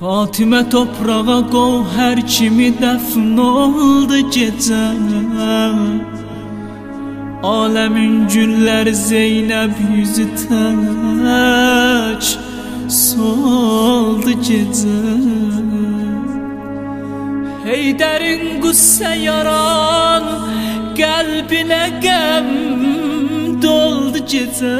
Fatimə toprağa qov hər kimi dəfn oldu gecə. Aləmin gülləri Zeynəb yüzü tək soldu gecə. Heydərin qüssə yaran qəlbinə qəm doldu gecə.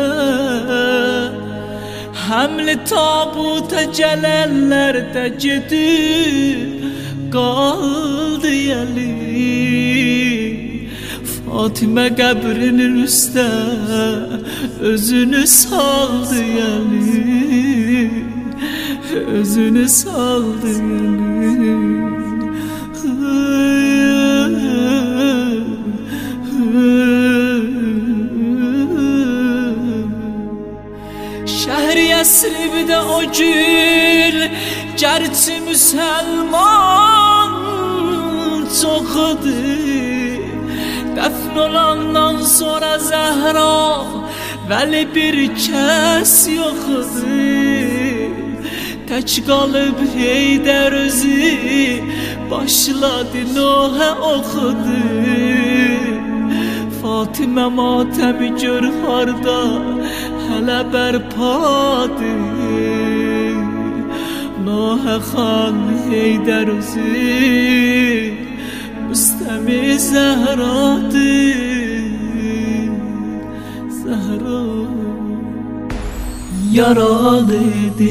Həmli tabuta gələnlər də gedib qaldı yəli. Fatimə qəbrinin üstə özünü saldı yəli. Özünü saldı yəli. Şəhri Yəsribdə o gün gərçi müsəlman çoxudur, dəfn olandan sonra Zəhra vəli bir kəs yoxudur. Tək qalıb Heydər özü başladı Nohə oxudur. Fatimə matəmi gör harda hələ bərpadır. Nohə xan Heydər özü müstəmi Zəhradır. Zəhra yaralı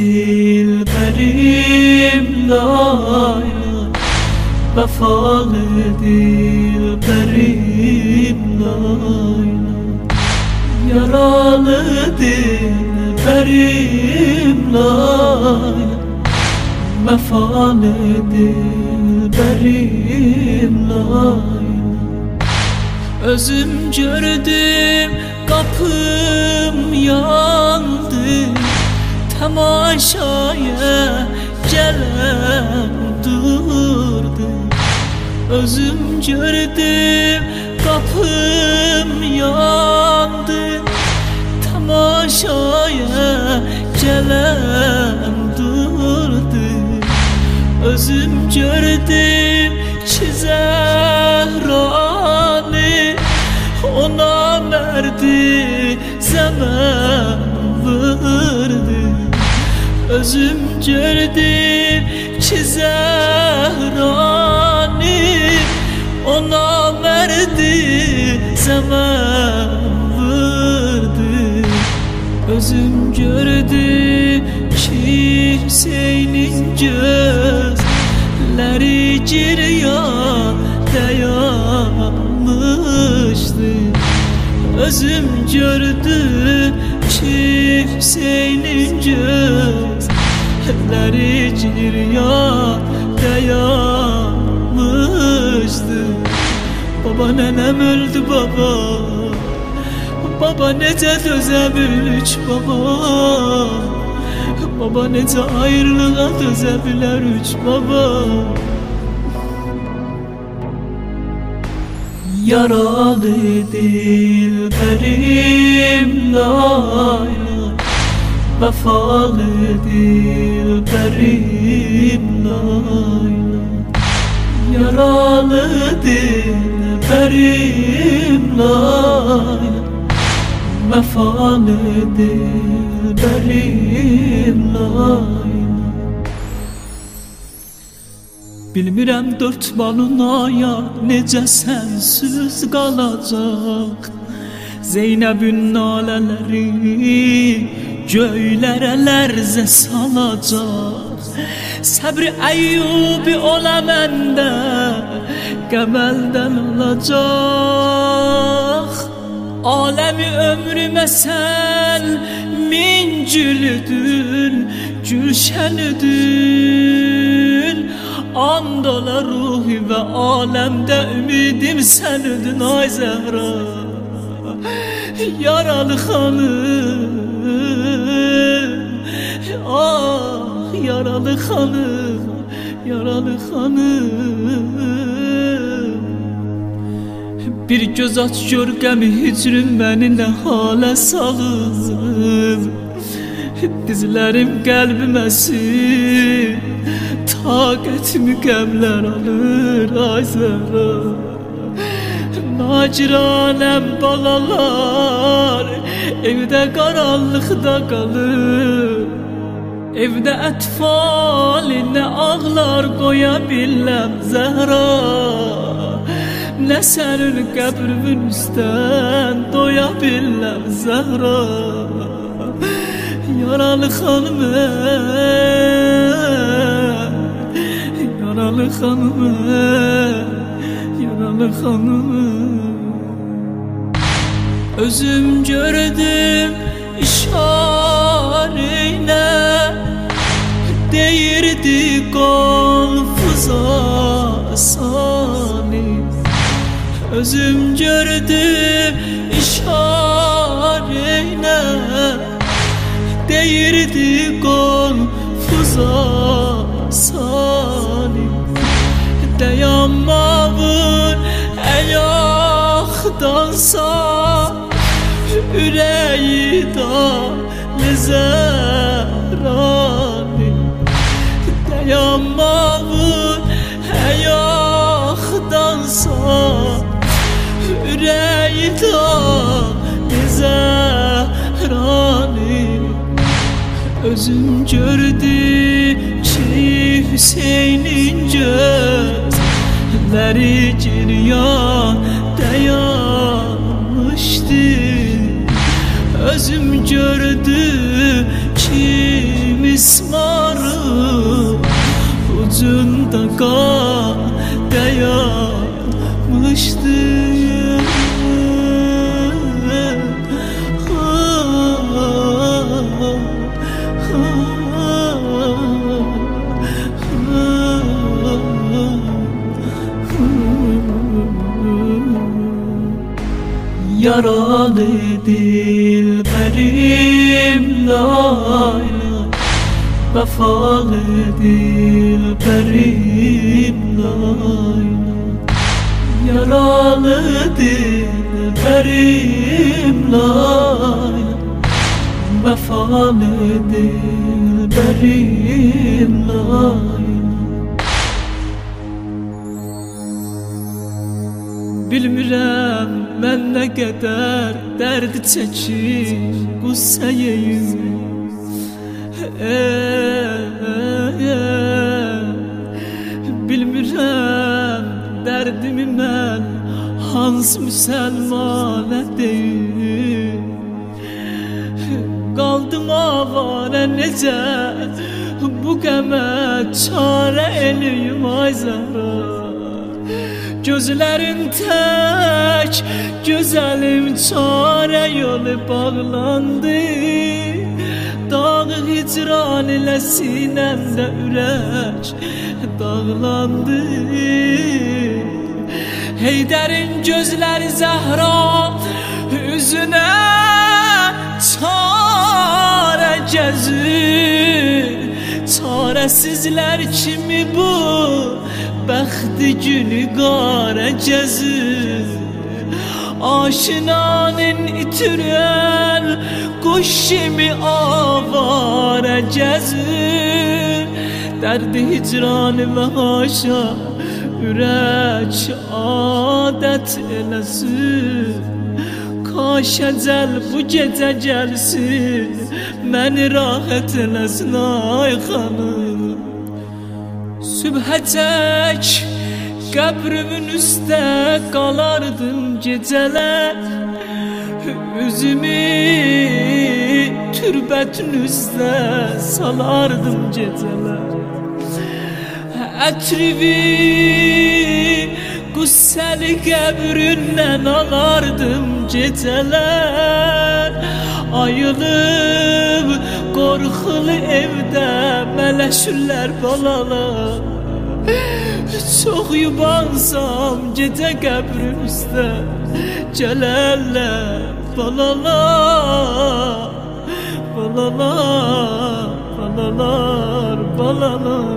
dilbərim lay lay, vəfalı dilbərim lay lay. Yaralı dilbərim lay, vəfalı dilbərim lay. Özüm gördüm qapım yandı, tamaşaya gələn durdu. Özüm gördüm qapım yandı, tamaşaya gələn durdu. Özüm gördüm ki Zəhranı ona mərdi zəmən vurdu. Özüm gördüm ki Zəhranı ona mərdi zəmən vurdu. Özüm gördüm ki Hüseynin gözləri giryan dayanmışdı. Özüm gördüm ki Hüseynin gözləri giryan dayanmışdı. Baba nənəm öldü baba, baba necə dözə bildik baba, baba necə ayrılığa dözə bilərik baba. Yaralı dilbərim lay lay, vəfalı dilbərim lay lay. Yaralı dilbərim lay lay, vəfalı dilbərim lay. Bilmirəm dörd balınaya necə sənsiz qalacaq. Zeynəbin nalələri göylərə lərzə salacaq. Səbri Əyyubi ola məndə qəməldən olacaq. Aləmi ömrümə sən min gülüdün, gülşənüdün. And ola ruhi və aləmdə ümidim sənüdün ay Zəhra. Yaralı xanım, ah yaralı xanım, yaralı xanım. Bir göz aç gör qəmi hicrim məni nə halə salır. Dizlərim qəlbim əsir, taqətimi qəmlər alır ay Zəhra. Naciranəm balalar evdə qaranlıqda qalır. Evdə ətfalinə ağlar qoya biləm Zəhra. Nə sənin qəbrimin üstən doya biləm Zəhra. Yaralı xanımı, yaralı xanımı, yaralı xanımı. Özüm gördüm işareylə, deyirdi qolfuza salib. Özüm gördüm işareylə, deyirdi qolfuza salib. Dayanmağın ayaqdansa, ürəyi dalı Zəhrani. Dayanmağın ayaqdansa, ürəyi dalı Zəhrani. Özüm gördüm ki Hüseynin gözləri giryan dayanmışdı. Özüm gördüm ki mismarın ucunda qan dayanmışdı. Yaralı dilberim layla, vefalı dilberim layla. Yaralı dilberim layla, vefalı dilberim layla. Bilmirəm mən nə qədər dərd çəkir qüssəyəyim. Bilmirəm dərdimi mən hansı müsəlmanə deyim. Qaldım avara necə bu qəmə çarə eləyim ay Zəhra. Gözlərin tək, gözəlim çarə yolu bağlandı. Dağ hicran ilə sinəmdə ürək dağlandı. Heydərin gözləri Zəhra üzünə çarə gəzir. Çarəsizlər kimi bu bəxti günü qara gəzir. Aşinanın itirən quş kimi avara gəzir. Dərdi hicranı və haşa ürək adət eləsin. Kaş əcəl bu gecə gəlsin, məni rahat eləsin ay xanım. Sübhəcək qəbrimin üstə qalardım gecələr. Üzümü türbətin üstə salardım gecələr. Ətrivi qüssəli qəbrindən alardım gecələr. Ayılıb qorxulu evdə mələşürlər balalar. Çox yubansam gecə qəbrin üstə gələrlər balalar. Balalar, balalar, balalar.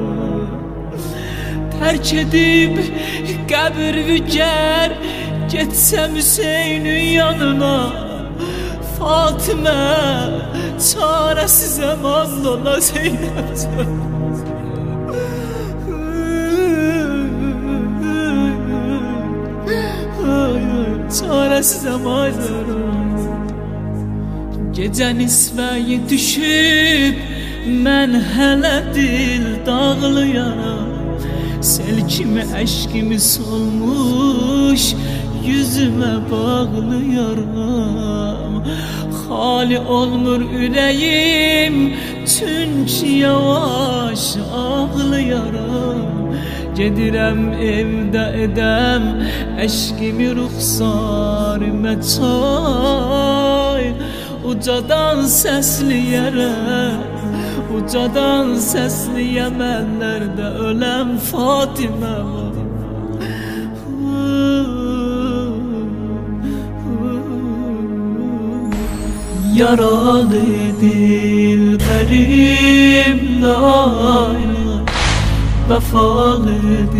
Tərk edib qəbri gər, getsəm Hüseynin yanına. Fatimə çarəsiz əman ola Zeynəb. desem aylarım. Gecə nisbəyi düşüb mən hələ dil dağlayaram. Sel kimi əşkimi solmuş yüzümə bağlayaram. Xali olmur ürəyim çünki yavaş ağlayaram. Gedirəm evdə edəm əşkimi ruxsarımə çay. Ucadan səsliyərəm, ucadan səsliyəm, əllərdə öləm Fatimə var. Yaralı dilberim lay lay, vefalı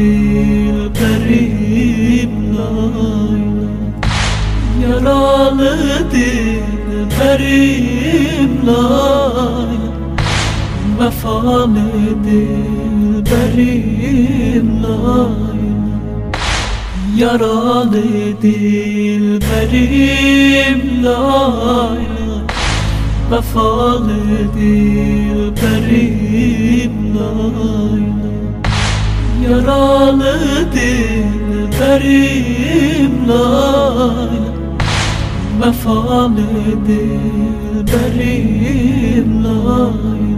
dilberim lay lay. Yaralı dilberim lay lay, vefalı dilberim lay lay. Yaralı dilberim lay lay, vefalı dilberim lay lay. Yaralı dilberim lay lay, vefalı dilberim lay lay.